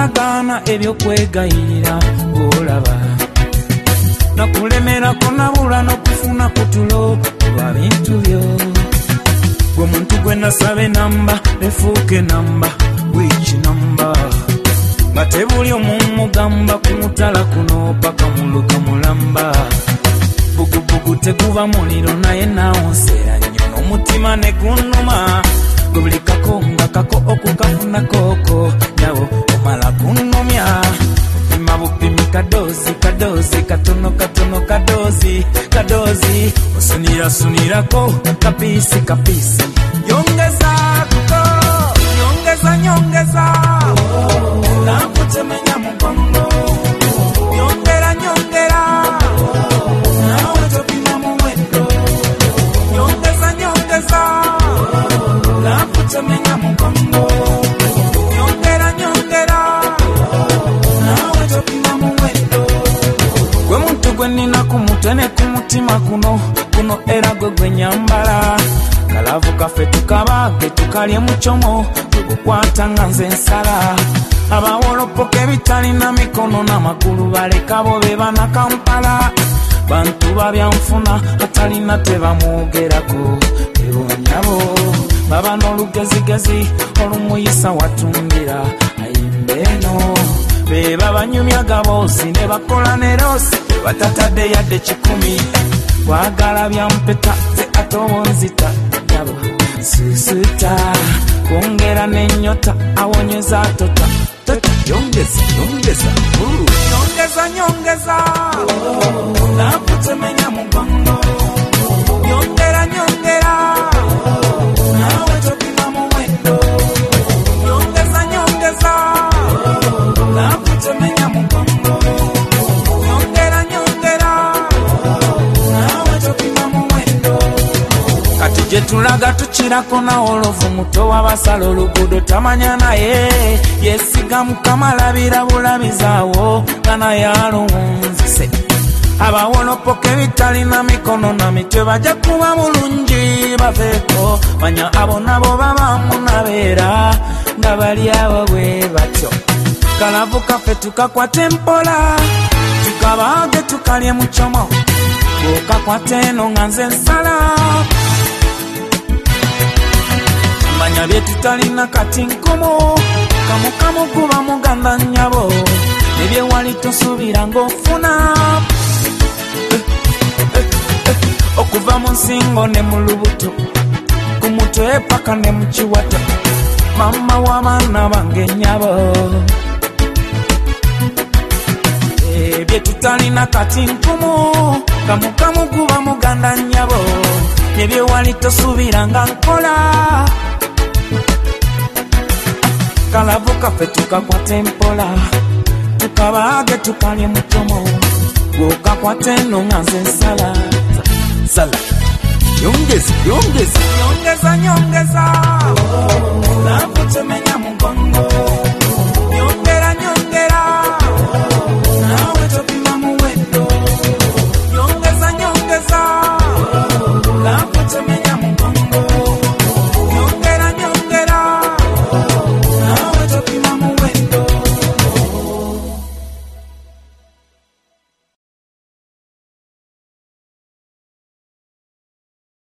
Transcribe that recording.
gaana ebyokwegayirira olaba nakulemerako nabula n'okufuna kutulo lwa bintu byo gwe muntu gwe nasaba enamba efuuke namba wiiki namba nga tebuli omumugamba ku mutala kuno paka muluka mulamba bugubugu teguba muliro naye nawonseera nnyo n'omutima ne gunnuma gwe buli kako nga kako okukafuna kooko nawo omala kunnumya opima bupimi kadoozi kadoozi katono katono kadoozi kadoozi osunirasunirako kapiisi kapiisi yongeza kuko nyongeza nyongeza nakutemenya mugongo nyongera nyongera nawe topima muwendo nyongeza nyongeza nakutemenya mugongo nyongera nyongera nawe topima muwendo gwe muntu gwe nina ku mutwe ne ku mutima kuno era gwe nyambala kalavu kaffe tukabage tukalye mucomo tukukwata nga nze nsala abawolopoka ebitalina mikono n'amagulu baleka bo be bana Kampala bantu babyanfuna atalina tebamwogerako ebonyabo baba n'olugezigezi olumuyisa watundira ayimbeno be babanyumya gaboozi ne bakola ne roosi batatadde yadde 10 wagala byampeta ze atobonzita yabo susita kuongera nenyota awonyeza tota yongeza yongeza yongeza nyongeza nakutemenya mugongo nyongera nyongera nawe topima muwendo nyongeza nyongeza nakutemenya mugongo nyongera nyongera nawe topima muwendo kati gye tulaga tukirako nawolovu muto wabasala oluguudo tamanya naye yesiga Mukama labira bulabizaawo nga naye alowunzise abawolopoka ebitalina mikono na mitwe bajja kuba bulungi baveeko manya abo nabo babamu nabeera nga bali abo bwe batyo kalavu kaffe tukakwate mpola tukabaage tukalye mucomo bwokakwate eno nga nze nsala manya bye tutalina kati nkomo kamukamu guba muganda nnyabo nebye wali tosuubira ng'ofuna okuva mu nsingo ne mu lubuto ku mutwe paka ne mu kiwato mama w'abaana bange nnyabo ebye tutalina kati nkomo kamukamu guba muganda nnyabo nebye wali tosuubira nga nkola kalavu kaffe tukakwate mpola tukabaage tukalye mutomo gwokakwate eno nga nze nsala sala yongeza yongeza yongeza nyongeza nakutemenya mugongo